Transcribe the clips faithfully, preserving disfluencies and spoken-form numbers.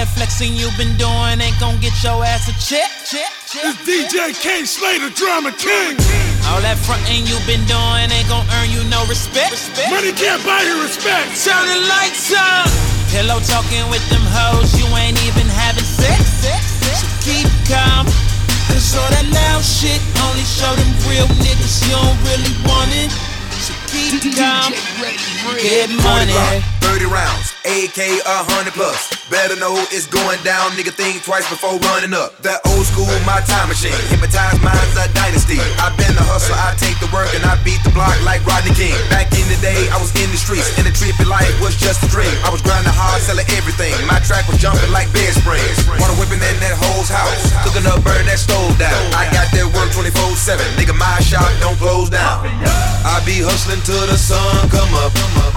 that flexing you been doing ain't gon' get your ass a check. It's D J K Slater, Drama King. All that frontin' you been doing ain't gon' earn you no respect. Money can't buy you respect. Turn the lights on. Pillow talking with them hoes, you ain't even having sex. So keep calm, cause all that loud shit only show them real niggas you don't really want it. So keep calm, get money. thirty rounds, A K a hundred plus. Better know it's going down, nigga think twice before running up. That old school, my time machine. Hypnotized minds, a dynasty. I been the hustler, I take the work and I beat the block like Rodney King. Back in the day, I was in the streets, and the trippy life was just a dream. I was grinding hard, selling everything. My track was jumping like bed springs. Water whipping in that hoe's house, cooking up, burn that stove down. I got that work twenty-four seven, nigga my shop don't close down. I be hustling till the sun come up.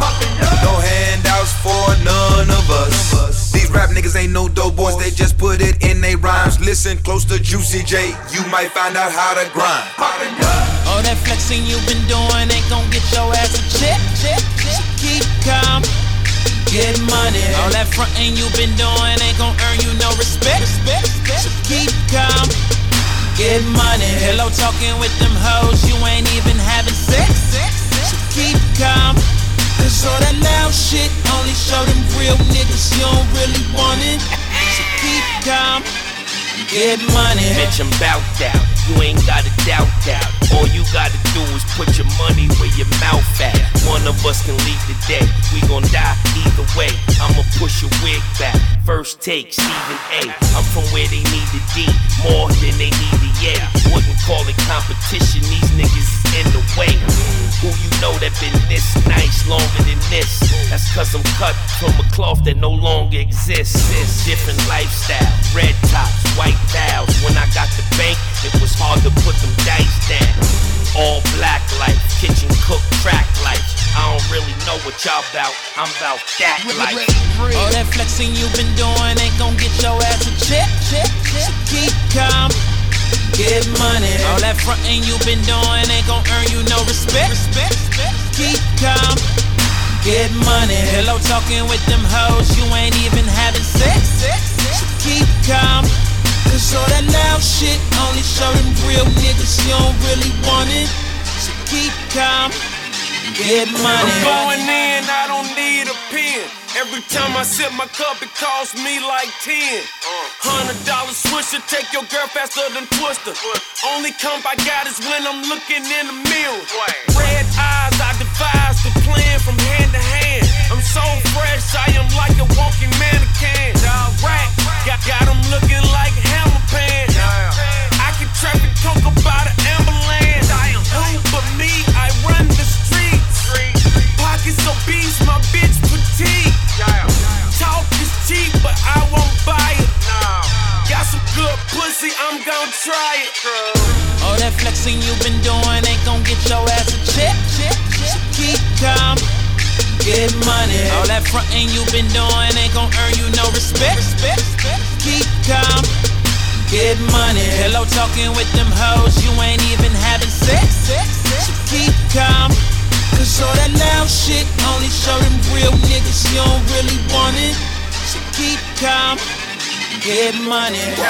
No handouts for none of us. These rap niggas ain't no dope boys, they just put it in they rhymes. Listen close to Juicy J, you might find out how to grind. All that flexing you been doing ain't gon' get your ass a check. So keep calm, get money. All that frontin' you been doing ain't gon' earn you no respect. So keep calm, get money. Hello talking with them hoes, you ain't even having sex. So keep calm, cause all that loud shit only show them real niggas you don't really want it. So keep calm, get money. Bitch, I'm bout that. You ain't gotta doubt that. All you gotta do is put your money where your mouth at. One of us can leave the day. We gon' die either way. I'ma push your wig back. First take, Stephen A. I'm from where they need the D more than they need the yeah. Wouldn't call it competition. These niggas is in the way. Who you know that been this nice longer than this? That's cause I'm cut from a cloth that no longer exists. It's different lifestyle. Red tops, white towels. When I got the bank, it was hard to put them dice down. All black life, kitchen cook crack life. I don't really know what y'all about, I'm about that life. All that flexing you been doing ain't gon' get your ass a check. So keep calm, get money. All that frontin' you been doing ain't gon' earn you no respect. Keep calm, get money. Hello talking with them hoes, you ain't even having sex. So keep calm, cause all that loud shit only show them real niggas you don't really want it. So keep calm, get money. I'm going in, I don't need a pen. Every time I sip my cup, it costs me like ten. Hundred dollar swisher, take your girl faster than Twister. Only comp I got is when I'm looking in the mirror. Red eyes, I devise the plan from hand to hand. I'm so fresh, I am like a walking mannequin. Rack, got, got them looking like hammer pants. I can traffic coke about an ambulance. Who but me, I run the streets. Pockets obese, my bitch petite. Talk is cheap, but I won't buy it. Got some good pussy, I'm gon' try it. All that flexing you been doing ain't gon' get your ass a check. So keep calm, get money. All that frontin' you been doing ain't gon' earn you no respect. Keep calm, get money. Hello talking with them hoes, you ain't even having sex. So keep calm, cause all that loud shit only show them real niggas you don't really want it. So keep calm, get money.